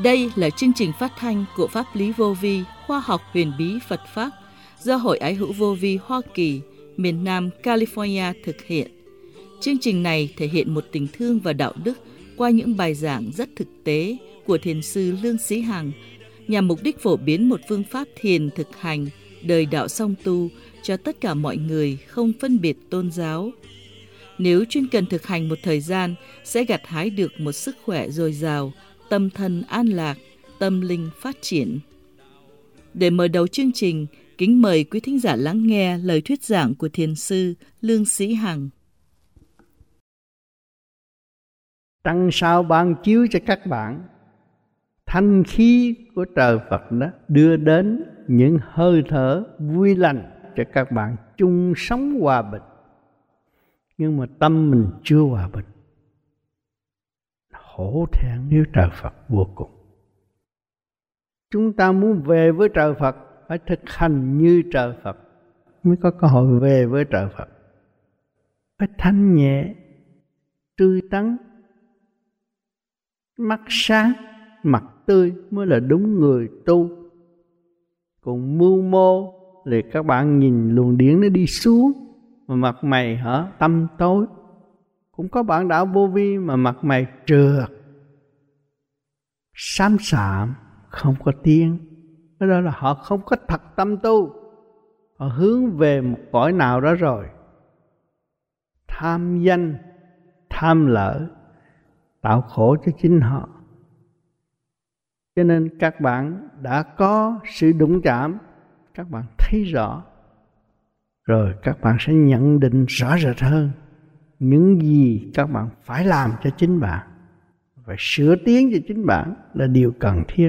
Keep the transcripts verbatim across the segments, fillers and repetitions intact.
Đây là chương trình phát thanh của Pháp lý Vô Vi, khoa học huyền bí Phật Pháp do Hội Ái hữu Vô Vi Hoa Kỳ, miền Nam California thực hiện. Chương trình này thể hiện một tình thương và đạo đức qua những bài giảng rất thực tế của Thiền sư Lương Sĩ Hằng, nhằm mục đích phổ biến một phương pháp thiền thực hành, đời đạo song tu cho tất cả mọi người, không phân biệt tôn giáo. Nếu chuyên cần thực hành một thời gian, sẽ gặt hái được một sức khỏe dồi dào, tâm thân an lạc, tâm linh phát triển. Để mở đầu chương trình, kính mời quý thính giả lắng nghe lời thuyết giảng của Thiền sư Lương Sĩ Hằng. Trăng sao ban chiếu cho các bạn, thanh khí của trời Phật đó đưa đến những hơi thở vui lành cho các bạn chung sống hòa bình. Nhưng mà tâm mình chưa hòa bình, hổ thẹn nếu trời Phật vô cùng. Chúng ta muốn về với trời Phật phải thực hành như trời Phật mới có cơ hội về với trời Phật. Phải thanh nhẹ, tươi tắn, mắt sáng, mặt tươi mới là đúng người tu. Còn mưu mô thì các bạn nhìn luồng điển nó đi xuống mà mặt mày hả tâm tối. Cũng có bạn đạo vô vi mà mặt mày trượt, xám xạm, không có tiếng. Cái đó là họ không có thật tâm tu. Họ hướng về một cõi nào đó rồi. Tham danh, tham lợi, tạo khổ cho chính họ. Cho nên các bạn đã có sự đụng chạm, các bạn thấy rõ, rồi các bạn sẽ nhận định rõ rệt hơn những gì các bạn phải làm cho chính bạn, phải sửa tiến cho chính bạn là điều cần thiết.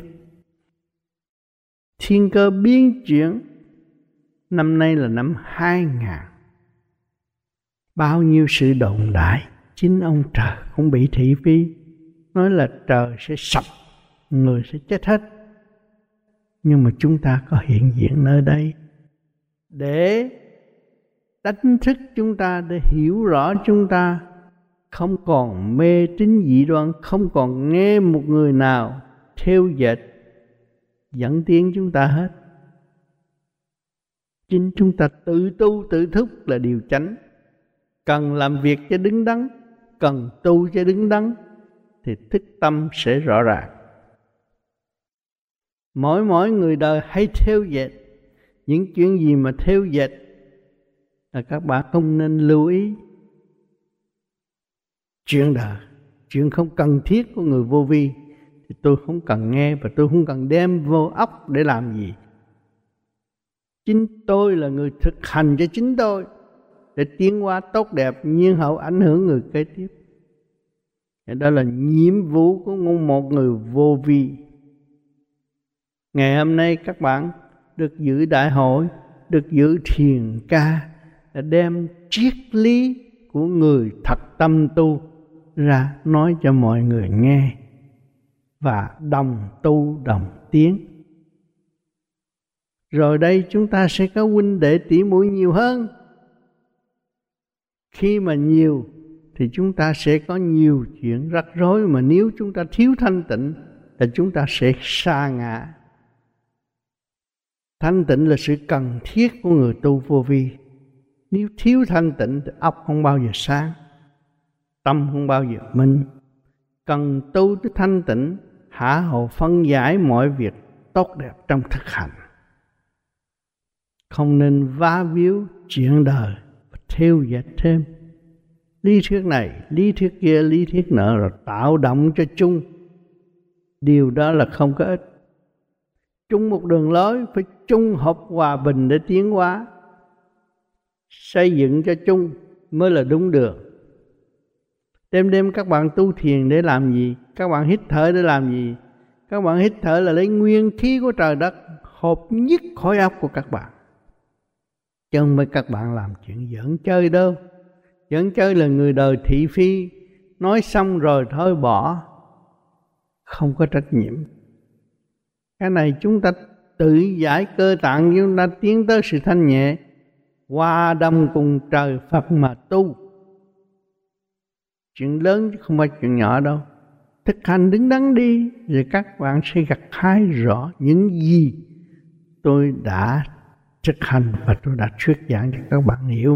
Thiên cơ biến chuyển, năm nay là năm hai nghìn. Bao nhiêu sự đồn đại, chính ông trời cũng bị thị phi, nói là trời sẽ sập, người sẽ chết hết. Nhưng mà chúng ta có hiện diện nơi đây để đánh thức chúng ta, để hiểu rõ chúng ta không còn mê tín dị đoan, không còn nghe một người nào theo dệt dẫn tiến chúng ta hết. Chính chúng ta tự tu tự thúc là điều chánh. Cần làm việc cho đứng đắn, cần tu cho đứng đắn thì thức tâm sẽ rõ ràng. Mỗi mỗi người đời hay theo dệt những chuyện gì mà theo dệt là các bạn không nên lưu ý. Chuyện đời, chuyện không cần thiết của người vô vi thì tôi không cần nghe và tôi không cần đem vô óc để làm gì. Chính tôi là người thực hành cho chính tôi để tiến hóa tốt đẹp, nhiên hậu ảnh hưởng người kế tiếp. Đó là nhiệm vụ của một người vô vi. Ngày hôm nay các bạn được dự đại hội, được dự thiền ca, để đem triết lý của người thật tâm tu ra nói cho mọi người nghe và đồng tu đồng tiến. Rồi đây chúng ta sẽ có huynh đệ tỷ muội nhiều hơn. Khi mà nhiều thì chúng ta sẽ có nhiều chuyện rắc rối, mà nếu chúng ta thiếu thanh tịnh là chúng ta sẽ sa ngã. Thanh tịnh là sự cần thiết của người tu vô vi. Nếu thiếu thanh tịnh thì óc không bao giờ sáng, tâm không bao giờ minh. Cần tu tới thanh tịnh, hạ hồ phân giải mọi việc tốt đẹp trong thực hành. Không nên vá víu chuyện đời và theo dệt thêm lý thuyết này, lý thuyết kia, lý thuyết nọ, rồi tạo động cho chung. Điều đó là không có ích. Chung một đường lối, phải chung hợp hòa bình để tiến hóa. Xây dựng cho chung mới là đúng đường. Đêm đêm các bạn tu thiền để làm gì? Các bạn hít thở để làm gì? Các bạn hít thở là lấy nguyên khí của trời đất hợp nhất khối óc của các bạn, chứ không phải các bạn làm chuyện giỡn chơi đâu. Giỡn chơi là người đời thị phi, nói xong rồi thôi bỏ, không có trách nhiệm. Cái này chúng ta tự giải cơ tạng, chúng ta tiến tới sự thanh nhẹ, hòa đồng cùng trời Phật mà tu. Chuyện lớn chứ không phải chuyện nhỏ đâu. thực hành đứng đắn đi, rồi các bạn sẽ gặt hái rõ những gì tôi đã thực hành và tôi đã thuyết giảng cho các bạn hiểu.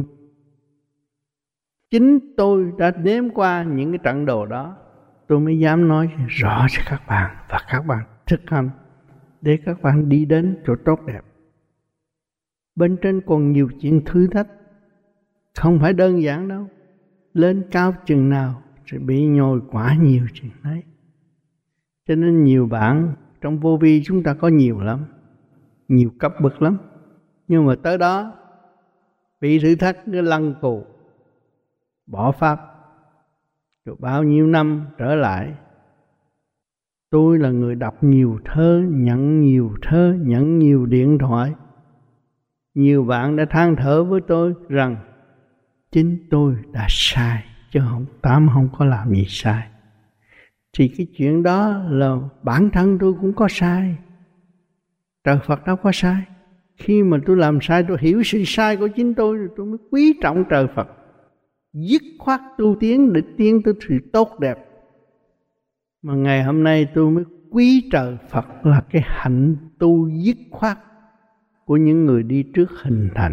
Chính tôi đã nếm qua những cái trận đồ đó, tôi mới dám nói rõ cho các bạn, và các bạn thực hành để các bạn đi đến chỗ tốt đẹp. Bên trên còn nhiều chuyện thử thách, không phải đơn giản đâu. Lên cao chừng nào sẽ bị nhồi quả nhiều chừng đấy. Cho nên nhiều bạn trong vô vi chúng ta có nhiều lắm, nhiều cấp bậc lắm. Nhưng mà tới đó bị thử thách cái lăng cù, bỏ pháp, rồi bao nhiêu năm trở lại. Tôi là người đọc nhiều thơ, nhận nhiều thơ, nhận nhiều điện thoại. Nhiều bạn đã than thở với tôi rằng chính tôi đã sai, chứ không tám không có làm gì sai. Thì cái chuyện đó là bản thân tôi cũng có sai. Trời Phật đâu có sai. Khi mà tôi làm sai, tôi hiểu sự sai của chính tôi, rồi tôi mới quý trọng trời Phật, dứt khoát tu tiến để tiến tới sự tốt đẹp. Mà ngày hôm nay tôi mới quý trời Phật là cái hạnh tu dứt khoát của những người đi trước hình thành.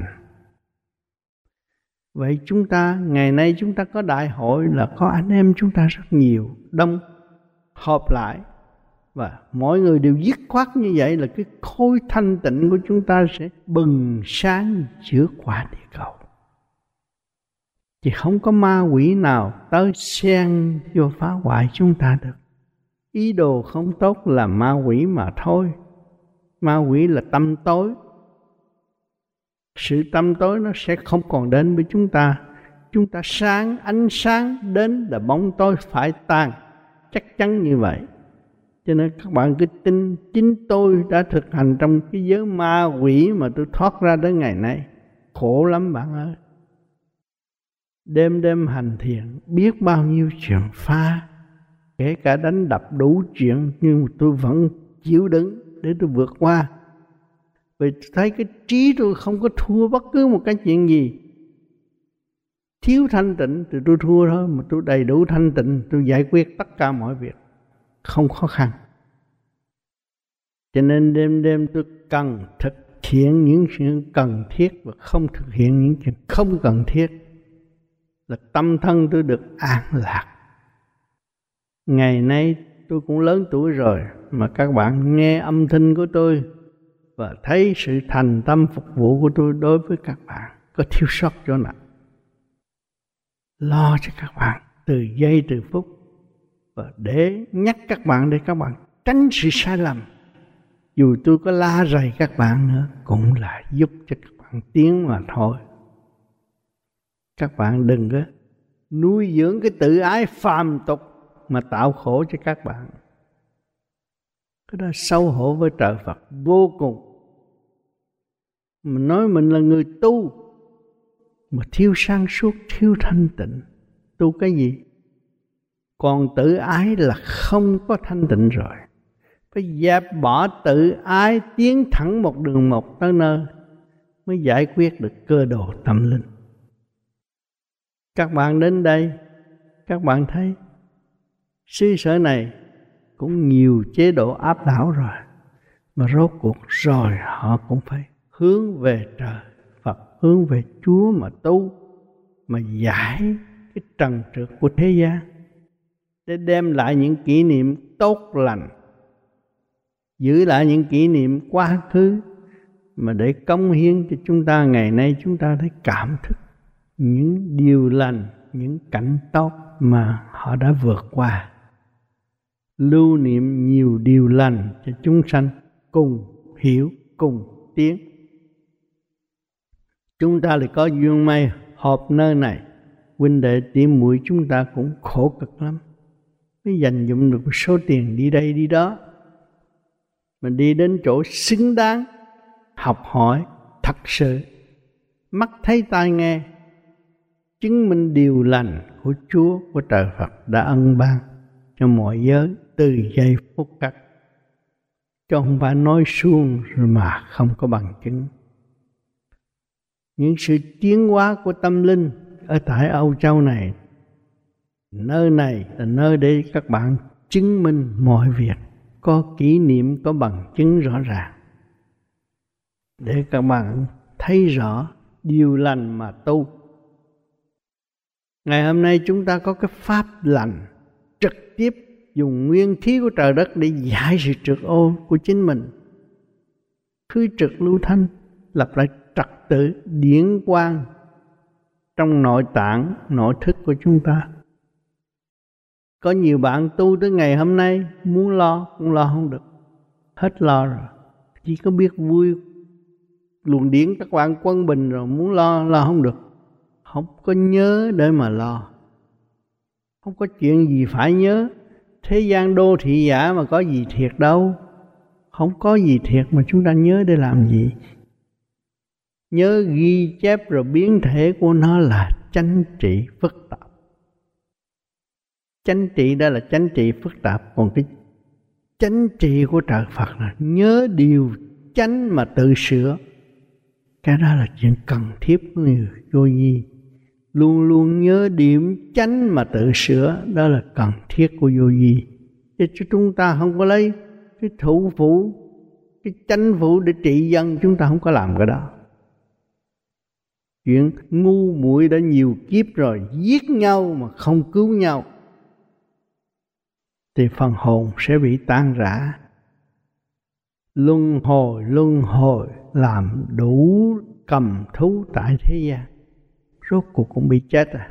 Vậy chúng ta, ngày nay chúng ta có đại hội là có anh em chúng ta rất nhiều, đông, họp lại. Và mỗi người đều dứt khoát như vậy là cái khối thanh tịnh của chúng ta sẽ bừng sáng chữa quả địa cầu. Chỉ không có ma quỷ nào tới xen vô phá hoại chúng ta được. Ý đồ không tốt là ma quỷ mà thôi. Ma quỷ là tâm tối. Sự tâm tối nó sẽ không còn đến với chúng ta. Chúng ta sáng, ánh sáng đến là bóng tối phải tan. Chắc chắn như vậy. Cho nên các bạn cứ tin chính tôi đã thực hành trong cái giới ma quỷ mà tôi thoát ra đến ngày nay. Khổ lắm bạn ơi. Đêm đêm hành thiện, biết bao nhiêu chuyện pha, kể cả đánh đập đủ chuyện, nhưng mà tôi vẫn chịu đựng để tôi vượt qua. Vì tôi thấy cái trí tôi không có thua bất cứ một cái chuyện gì. Thiếu thanh tịnh thì tôi thua thôi, mà tôi đầy đủ thanh tịnh, tôi giải quyết tất cả mọi việc, không khó khăn. Cho nên đêm đêm tôi cần thực hiện những chuyện cần thiết và không thực hiện những chuyện không cần thiết, là tâm thân tôi được an lạc. Ngày nay tôi cũng lớn tuổi rồi, mà các bạn nghe âm thanh của tôi và thấy sự thành tâm phục vụ của tôi đối với các bạn có thiếu sót chỗ nào, lo cho các bạn từ giây từ phút, và để nhắc các bạn để các bạn tránh sự sai lầm. Dù tôi có la rầy các bạn nữa cũng là giúp cho các bạn tiến mà thôi. Các bạn đừng có nuôi dưỡng cái tự ái phàm tục mà tạo khổ cho các bạn. Cái đó xấu hổ với trời Phật vô cùng. Mình nói mình là người tu mà thiếu sáng suốt, thiếu thanh tịnh, tu cái gì? Còn tự ái là không có thanh tịnh rồi. Phải dẹp bỏ tự ái, tiến thẳng một đường một tới nơi mới giải quyết được cơ đồ tâm linh. Các bạn đến đây, các bạn thấy xứ sở này cũng nhiều chế độ áp đảo rồi, mà rốt cuộc rồi họ cũng phải hướng về trời Phật, hướng về Chúa mà tu, mà giải cái trần trượt của thế gian, để đem lại những kỷ niệm tốt lành, giữ lại những kỷ niệm quá khứ, mà để cống hiến cho chúng ta ngày nay. Chúng ta thấy cảm thức những điều lành, những cảnh tốt mà họ đã vượt qua, lưu niệm nhiều điều lành cho chúng sanh cùng hiểu, cùng tiến. Chúng ta lại có duyên may họp nơi này, huynh đệ tỷ muội chúng ta cũng khổ cực lắm mới dành dụm được một số tiền đi đây đi đó. Mình đi đến chỗ xứng đáng học hỏi thật sự, mắt thấy tai nghe, chứng minh điều lành của Chúa, của trời Phật đã ân ban cho mọi giới từ giây phút khắc, chứ không phải nói suông rồi mà không có bằng chứng. Những sự tiến hóa của tâm linh ở tại Âu Châu này, nơi này là nơi để các bạn chứng minh mọi việc, có kỷ niệm, có bằng chứng rõ ràng, để các bạn thấy rõ điều lành mà tu. Ngày hôm nay chúng ta có cái pháp lành trực tiếp dùng nguyên khí của trời đất để giải sự trược ô của chính mình. Khứ trực lưu thanh, lập lại trật tự điển quang trong nội tạng, nội thức của chúng ta. Có nhiều bạn tu tới ngày hôm nay muốn lo cũng lo không được, hết lo rồi, chỉ có biết vui luồng điển các bạn quân bình rồi, muốn lo lo không được, không có nhớ để mà lo, không có chuyện gì phải nhớ. Thế gian đô thị giả mà có gì thiệt đâu, không có gì thiệt mà chúng ta nhớ để làm gì. Nhớ ghi chép rồi biến thể của nó là chánh trị phức tạp. Chánh trị đó là chánh trị phức tạp, còn cái chánh trị của trời Phật là nhớ điều chánh mà tự sửa. Cái đó là chuyện cần thiết của người vô vi. Luôn luôn nhớ điểm chánh mà tự sửa, đó là cần thiết của vô vi. Chứ chúng ta không có lấy cái thủ phủ, cái chánh phủ để trị dân, chúng ta không có làm cái đó. Chuyện ngu muội đã nhiều kiếp rồi, giết nhau mà không cứu nhau thì phần hồn sẽ bị tan rã. Luân hồi, luân hồi làm đủ cầm thú tại thế gian, rốt cuộc cũng bị chết à.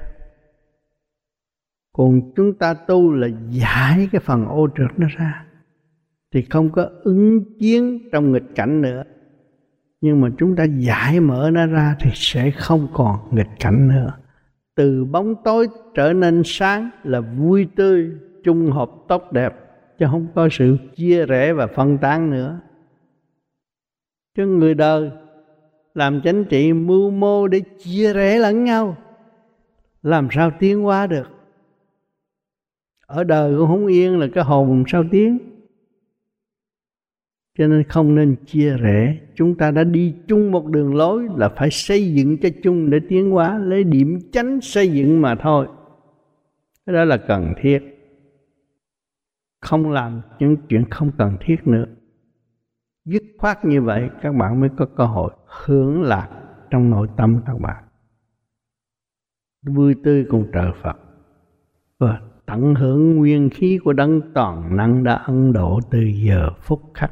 Còn chúng ta tu là giải cái phần ô trượt nó ra, thì không có ứng chiến trong nghịch cảnh nữa. Nhưng mà chúng ta giải mở nó ra thì sẽ không còn nghịch cảnh nữa. Từ bóng tối trở nên sáng là vui tươi, chung hợp tốt đẹp, chứ không có sự chia rẽ và phân tán nữa. Chứ người đời làm chánh trị mưu mô để chia rẽ lẫn nhau, làm sao tiến hóa được? Ở đời cũng không yên là cái hồn sao tiến. Cho nên không nên chia rẽ. Chúng ta đã đi chung một đường lối là phải xây dựng cho chung để tiến hóa, lấy điểm chánh xây dựng mà thôi. Cái đó là cần thiết. Không làm những chuyện không cần thiết nữa. Dứt khoát như vậy các bạn mới có cơ hội hưởng lạc trong nội tâm các bạn, vui tươi cùng trời Phật và tận hưởng nguyên khí của đấng toàn năng đã ân độ từ giờ phút khắc.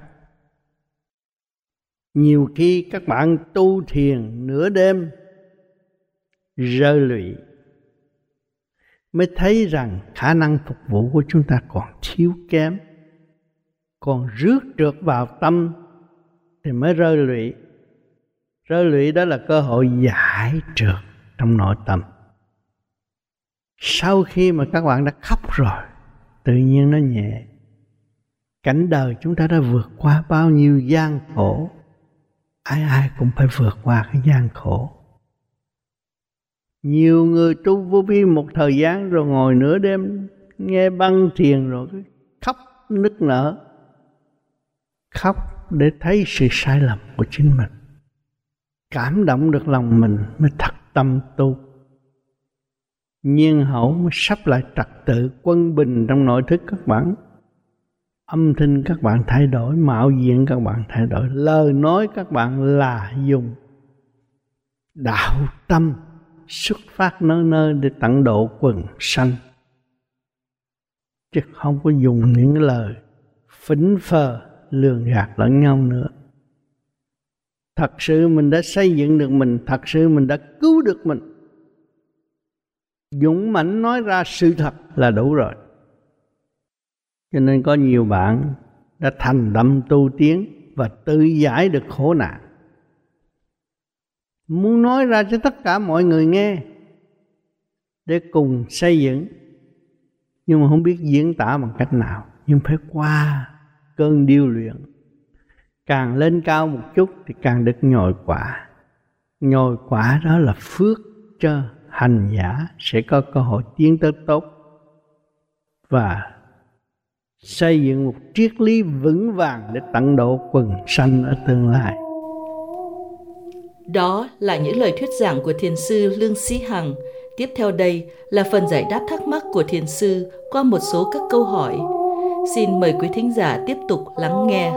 Nhiều khi các bạn tu thiền nửa đêm rơi lụy, mới thấy rằng khả năng phục vụ của chúng ta còn thiếu kém, còn rước trượt vào tâm thì mới rơi lụy. Rơi lụy đó là cơ hội giải trượt trong nội tâm. Sau khi mà các bạn đã khóc rồi, tự nhiên nó nhẹ. Cảnh đời chúng ta đã vượt qua bao nhiêu gian khổ, ai ai cũng phải vượt qua cái gian khổ. Nhiều người tu vô vi một thời gian rồi ngồi nửa đêm nghe băng thiền rồi khóc nức nở, khóc để thấy sự sai lầm của chính mình, cảm động được lòng mình mới thật tâm tu. Nhiên hậu mới sắp lại trật tự quân bình trong nội thức các bạn. Âm thanh các bạn thay đổi, mạo diện các bạn thay đổi, lời nói các bạn là dùng đạo tâm xuất phát nơi nơi để tận độ quần sanh, chứ không có dùng những lời phỉnh phờ lường gạt lẫn nhau nữa. Thật sự mình đã xây dựng được mình, thật sự mình đã cứu được mình, dũng mãnh nói ra sự thật là đủ rồi. Cho nên có nhiều bạn đã thành tâm tu tiến và tự giải được khổ nạn, muốn nói ra cho tất cả mọi người nghe để cùng xây dựng, nhưng mà không biết diễn tả bằng cách nào. Nhưng phải qua cơn điêu luyện, càng lên cao một chút thì càng được nhồi quả. Nhồi quả đó là phước cho hành giả sẽ có cơ hội tiến tới tốt và xây dựng một triết lý vững vàng để tận độ quần sanh ở tương lai. Đó là những lời thuyết giảng của Thiền sư Lương Sĩ Hằng. Tiếp theo đây là phần giải đáp thắc mắc của Thiền sư qua một số các câu hỏi. Xin mời quý thính giả tiếp tục lắng nghe.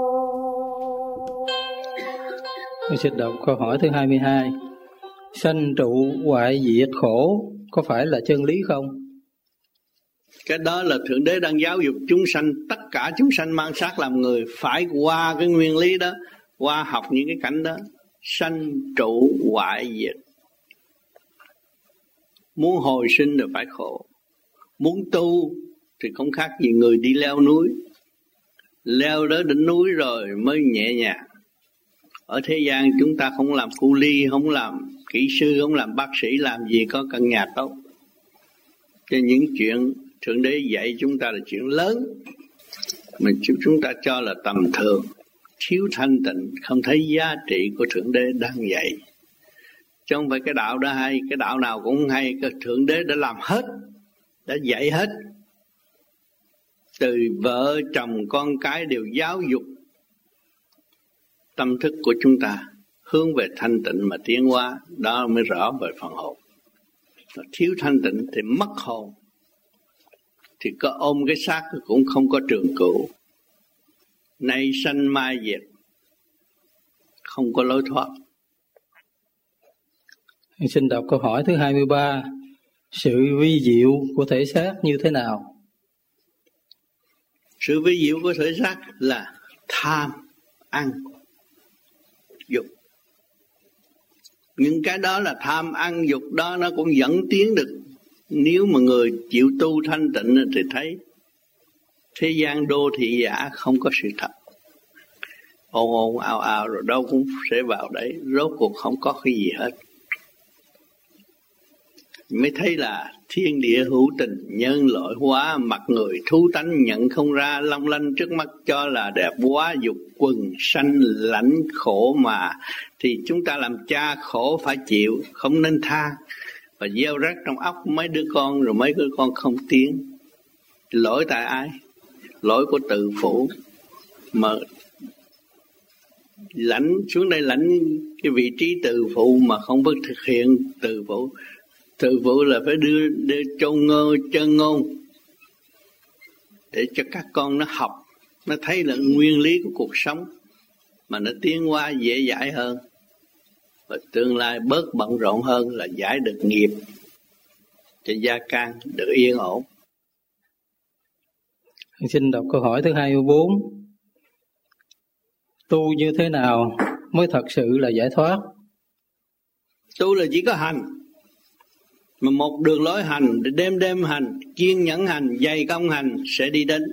Tôi xin đọc câu hỏi thứ hai mươi hai. Sanh trụ hoại diệt khổ có phải là chân lý không? Cái đó là Thượng Đế đang giáo dục chúng sanh, tất cả chúng sanh mang xác làm người phải qua cái nguyên lý đó, qua học những cái cảnh đó. Sanh trụ hoại diệt, muốn hồi sinh thì phải khổ, muốn tu thì không khác gì người đi leo núi. Leo đến đỉnh núi rồi mới nhẹ nhàng. Ở thế gian chúng ta không làm cu ly, không làm kỹ sư, không làm bác sĩ, làm gì có căn nhà tốt. Cho những chuyện Thượng Đế dạy chúng ta là chuyện lớn, mà chúng ta cho là tầm thường, thiếu thanh tịnh, không thấy giá trị của Thượng Đế đang dạy. Chứ không phải cái đạo đó hay, cái đạo nào cũng hay, cái Thượng Đế đã làm hết, đã dạy hết. Từ vợ, chồng, con cái đều giáo dục tâm thức của chúng ta hướng về thanh tịnh mà tiến hóa, đó mới rõ về phần hồn. Mà thiếu thanh tịnh thì mất hồn, thì có ôm cái xác cũng không có trường cửu, nay sanh mai diệt, không có lối thoát. Xin đọc câu hỏi thứ hai mươi ba. Sự vi diệu của thể xác như thế nào? Sự vi diệu của thể xác là tham, ăn, dục. Những cái đó là tham, ăn, dục đó nó cũng dẫn tiến được. Nếu mà người chịu tu thanh tịnh thì thấy thế gian đô thị giả không có sự thật. Ồn ồn ào ào rồi đâu cũng sẽ vào đấy, rốt cuộc không có cái gì hết. Mới thấy là thiên địa hữu tình, nhân loại hóa, mặt người thú tánh nhận không ra, long lanh trước mắt cho là đẹp quá, dục quần sanh lãnh khổ mà. Thì chúng ta làm cha khổ phải chịu, không nên tha. Và gieo rắc trong óc mấy đứa con, rồi mấy đứa con không tiến. Lỗi tại ai? Lỗi của tự phụ. Mà lãnh xuống đây, lãnh cái vị trí tự phụ mà không biết thực hiện tự phụ. Tự phụ là phải đưa, đưa châu ngơ, chân ngôn để cho các con nó học, nó thấy là nguyên lý của cuộc sống, mà nó tiến hóa dễ dãi hơn, và tương lai bớt bận rộn hơn là giải được nghiệp, cho gia can được yên ổn. Xin đọc câu hỏi thứ hai mươi bốn. Tu như thế nào mới thật sự là giải thoát? Tu là chỉ có hành, mà một đường lối hành, đêm đêm hành, kiên nhẫn hành, dày công hành sẽ đi đến.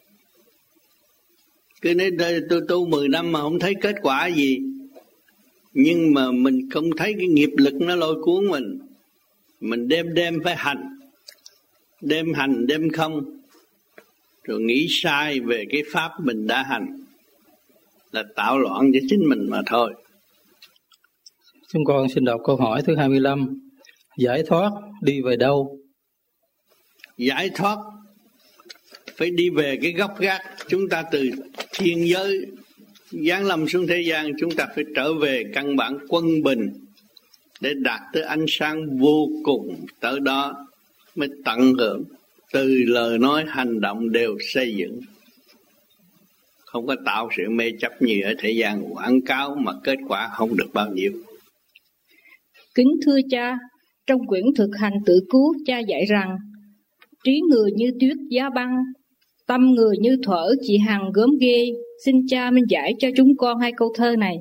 Cứ nói tôi tu mười năm mà không thấy kết quả gì, nhưng mà mình không thấy cái nghiệp lực nó lôi cuốn mình. Mình đêm đêm phải hành, đêm hành đêm không, rồi nghĩ sai về cái pháp mình đã hành, là tạo loạn cho chính mình mà thôi. Chúng con xin đọc câu hỏi thứ hai mươi lăm. Giải thoát đi về đâu? Giải thoát phải đi về cái gốc gác. Chúng ta từ thiên giới giáng lâm xuống thế gian, chúng ta phải trở về căn bản quân bình để đạt tới ánh sáng vô cùng. Tới đó mới tận hưởng, từ lời nói hành động đều xây dựng, không có tạo sự mê chấp như ở thế gian quảng cáo mà kết quả không được bao nhiêu. Kính thưa cha, trong quyển thực hành tự cứu, cha dạy rằng trí người như tuyết giá băng, tâm người như thuở chị Hằng gớm ghê. Xin cha minh giải cho chúng con hai câu thơ này.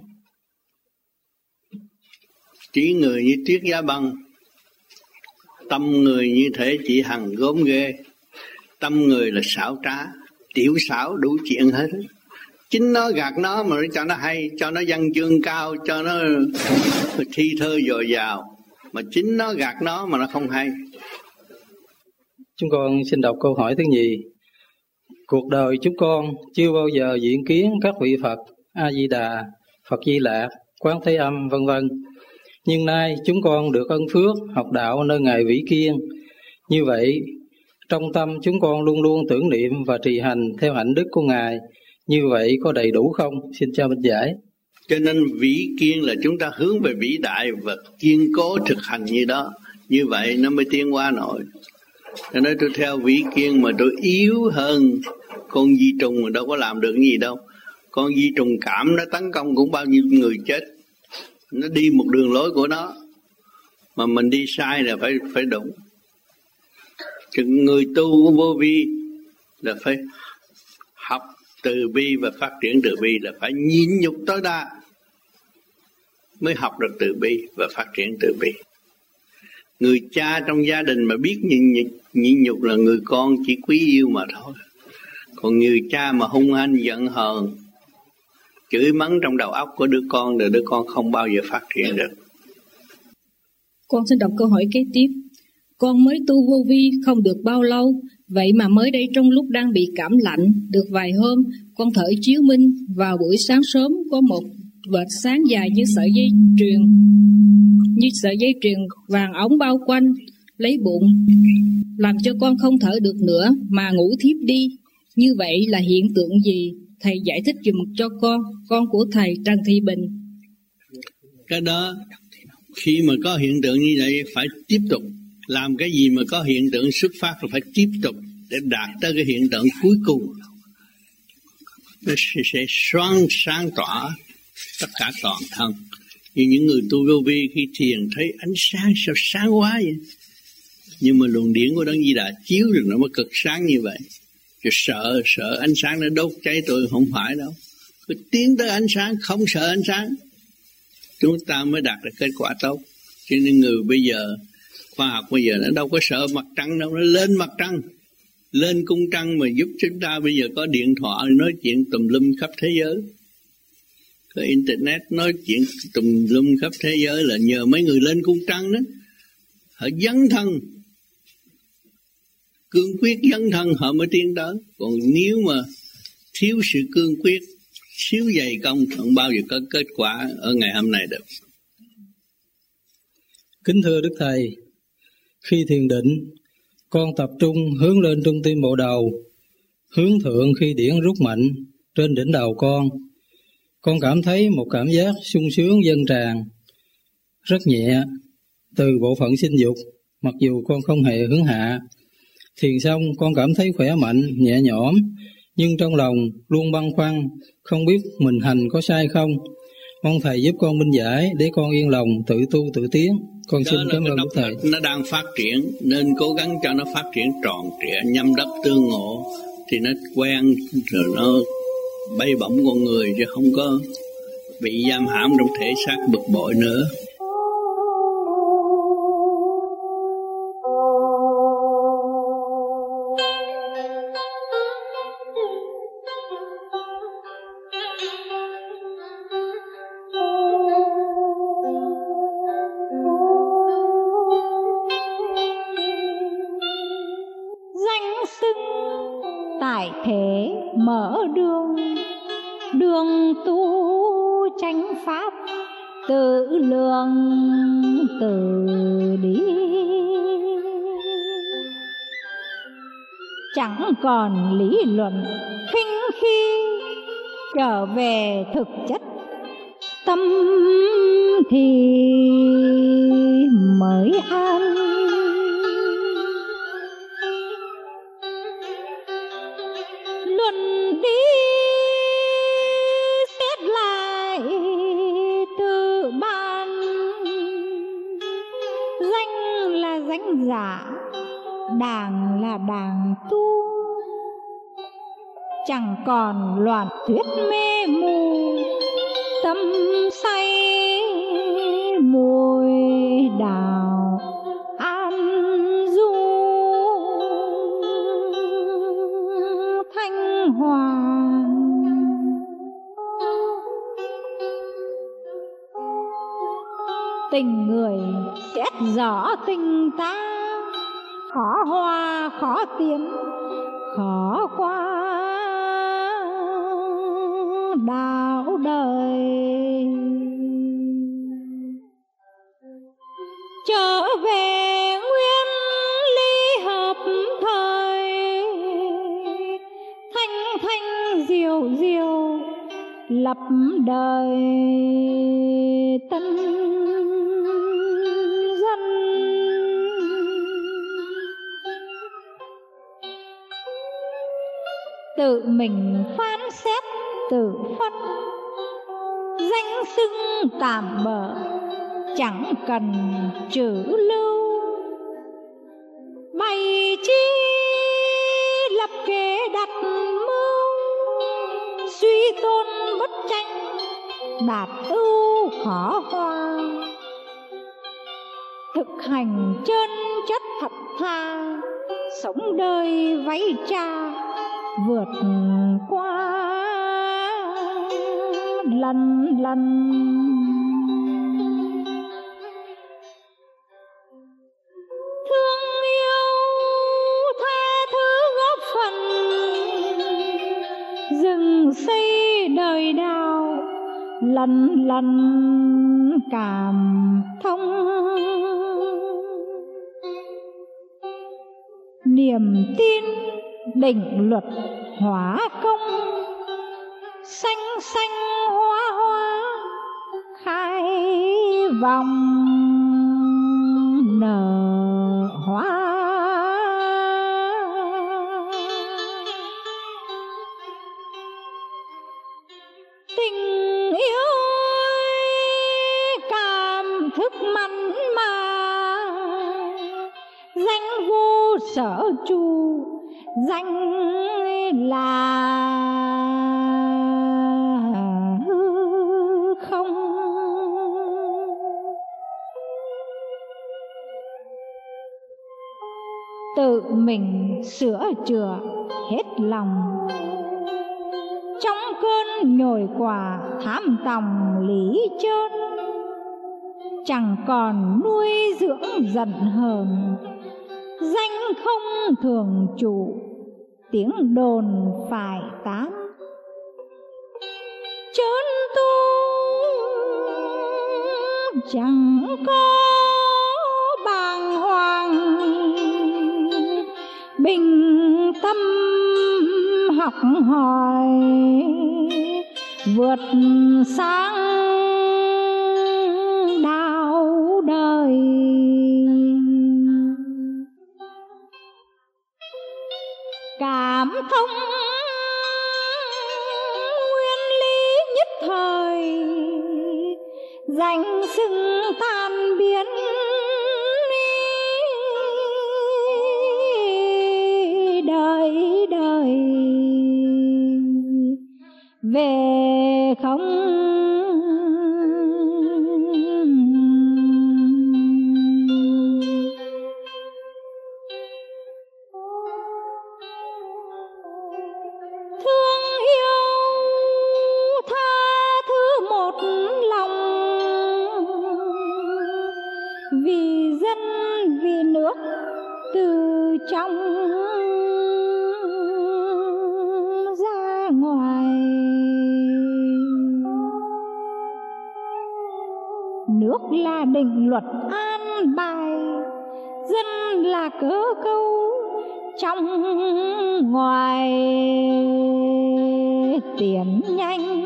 Trí người như tuyết giá băng, tâm người như thể chị Hằng gớm ghê. Tâm người là xảo trá, tiểu xảo đủ chuyện hết. Chính nó gạt nó mà cho nó hay, cho nó văn chương cao, cho nó thi thơ dồi dào, mà chính nó gạt nó mà nó không hay. Chúng con xin đọc câu hỏi thứ nhì. Cuộc đời chúng con chưa bao giờ diện kiến các vị Phật A Di Đà, Phật Di Lặc, Quán Thế Âm vân vân. Nhưng nay chúng con được ân phước học đạo nơi ngài Vĩ Kiên. Như vậy, trong tâm chúng con luôn luôn tưởng niệm và trì hành theo hạnh đức của ngài. Như vậy có đầy đủ không? Xin cha minh giải. Cho nên Vĩ Kiên là chúng ta hướng về vĩ đại và kiên cố thực hành như đó. Như vậy nó mới tiến hóa nổi. Cho nên tôi theo Vĩ Kiên mà tôi yếu hơn con vi trùng mà đâu có làm được gì đâu. Con vi trùng cảm nó tấn công cũng bao nhiêu người chết. Nó đi một đường lối của nó, mà mình đi sai là phải phải đúng. Chừng người tu của vô vi là phải học từ bi và phát triển từ bi, là phải nhịn nhục tối đa mới học được từ bi và phát triển từ bi. Người cha trong gia đình mà biết nhịn nhục, nhịn nhục là người con chỉ quý yêu mà thôi. Còn người cha mà hung hăng giận hờn, chửi mắng trong đầu óc của đứa con, thì đứa con không bao giờ phát triển được. Con xin đọc câu hỏi kế tiếp. Con mới tu vô vi không được bao lâu, vậy mà mới đây trong lúc đang bị cảm lạnh, được vài hôm, con thở chiếu minh, vào buổi sáng sớm có một vệt sáng dài như sợi dây truyền, như sợi dây truyền vàng ống bao quanh lấy bụng, làm cho con không thở được nữa mà ngủ thiếp đi. Như vậy là hiện tượng gì? Thầy giải thích giùm cho con, con của thầy Trần Thị Bình. Cái đó khi mà có hiện tượng như vậy phải tiếp tục. Làm cái gì mà có hiện tượng xuất phát là phải tiếp tục để đạt tới cái hiện tượng cuối cùng. Nó sẽ sáng sáng tỏa tất cả toàn thân. Như những người tu vô vi khi thiền thấy ánh sáng sao sáng quá vậy. Nhưng mà luồng điển của Đấng Di Đà chiếu được nó mới cực sáng như vậy. Rồi sợ, sợ ánh sáng nó đốt cháy tôi, không phải đâu. Cứ tiến tới ánh sáng, không sợ ánh sáng, chúng ta mới đạt được kết quả tốt. Cho nên người bây giờ, khoa học bây giờ nó đâu có sợ mặt trăng đâu, nó lên mặt trăng, lên cung trăng mà giúp chúng ta bây giờ có điện thoại nói chuyện tùm lum khắp thế giới. Có internet nói chuyện tùm lum khắp thế giới là nhờ mấy người lên cung trăng đó. Họ dấn thân, cương quyết dấn thân họ mới tiến tới. Còn nếu mà thiếu sự cương quyết, thiếu dày công, không bao giờ có kết quả ở ngày hôm nay được. Kính thưa Đức Thầy, khi thiền định, con tập trung hướng lên trung tim bộ đầu, hướng thượng khi điển rút mạnh trên đỉnh đầu con. Con cảm thấy một cảm giác sung sướng dâng tràn, rất nhẹ, từ bộ phận sinh dục, mặc dù con không hề hướng hạ. Thiền xong con cảm thấy khỏe mạnh, nhẹ nhõm, nhưng trong lòng luôn băn khoăn, không biết mình hành có sai không. Mong Thầy giúp con minh giải để con yên lòng tự tu tự tiến. Con xin cảm ơn Đức Thầy. Nó đang phát triển nên cố gắng cho nó phát triển tròn trịa, nhâm đất tương ngộ thì nó quen rồi nó bay bổng con người, chứ không có bị giam hãm trong thể xác bực bội nữa. Chẳng còn lý luận khinh khi trở về thực chất, tâm thì mới an. Luận đi xét lại tự ban, danh là danh giả, đàng là đàng tu. Chẳng còn loạn thuyết mê mù, tâm say mùi đào an du. Thanh hoàng tình người xét rõ tình ta, khó hòa khó tiến, khó qua đạo đời. Trở về nguyên lý hợp thời, thanh thanh diệu diệu lập đời tân dân. tự mình phán xét tự phân, danh xưng tạm bợ chẳng cần trừ lưu. Bày chi lập kế đặt mưu, suy tôn bất tranh đạt ưu khó hoa. Thực hành chân chất thật tha, sống đời váy cha vượt qua lần lần. Thương yêu tha thứ góp phần, rừng xây đời đào lần lần cảm thông. Niềm tin định luật hóa công, xanh xanh hoa hoa khai vòng nở hoa. Tình yêu cảm thức mặn mà, danh vô sở trụ danh là hư không. Tự mình sửa chữa hết lòng, trong cơn nhồi quả tham tòng lý chơn, chẳng còn nuôi dưỡng giận hờn, danh không thường trụ tiếng đồn phải tán. Chơn tu chẳng có bàng hoàng, bình tâm học hỏi vượt sáng đạo đời. Cảm thông nguyên lý nhất thời, danh xưng tan biến đời đời về không. Vì dân vì nước từ trong ra ngoài, nước là định luật an bài, dân là cớ câu trong ngoài tiến nhanh.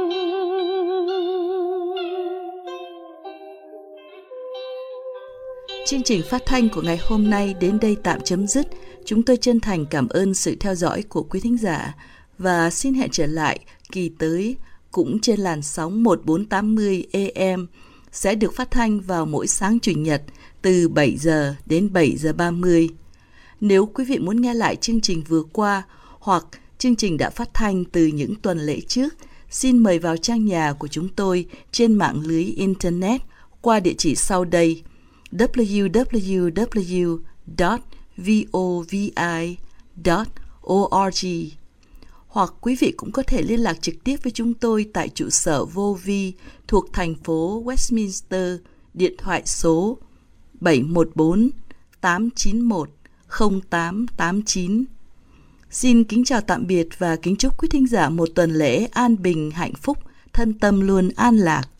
Chương trình phát thanh của ngày hôm nay đến đây tạm chấm dứt. Chúng tôi chân thành cảm ơn sự theo dõi của quý thính giả và xin hẹn trở lại kỳ tới cũng trên làn sóng một nghìn bốn trăm tám mươi A M sẽ được phát thanh vào mỗi sáng Chủ nhật từ bảy giờ đến bảy giờ ba mươi. Nếu quý vị muốn nghe lại chương trình vừa qua hoặc chương trình đã phát thanh từ những tuần lễ trước, xin mời vào trang nhà của chúng tôi trên mạng lưới Internet qua địa chỉ sau đây: w w w chấm vovi chấm org. Hoặc quý vị cũng có thể liên lạc trực tiếp với chúng tôi tại trụ sở vô vi thuộc thành phố Westminster, điện thoại số bảy một bốn tám chín một không tám tám chín. Xin kính chào tạm biệt và kính chúc quý thính giả một tuần lễ an bình, hạnh phúc, thân tâm luôn an lạc.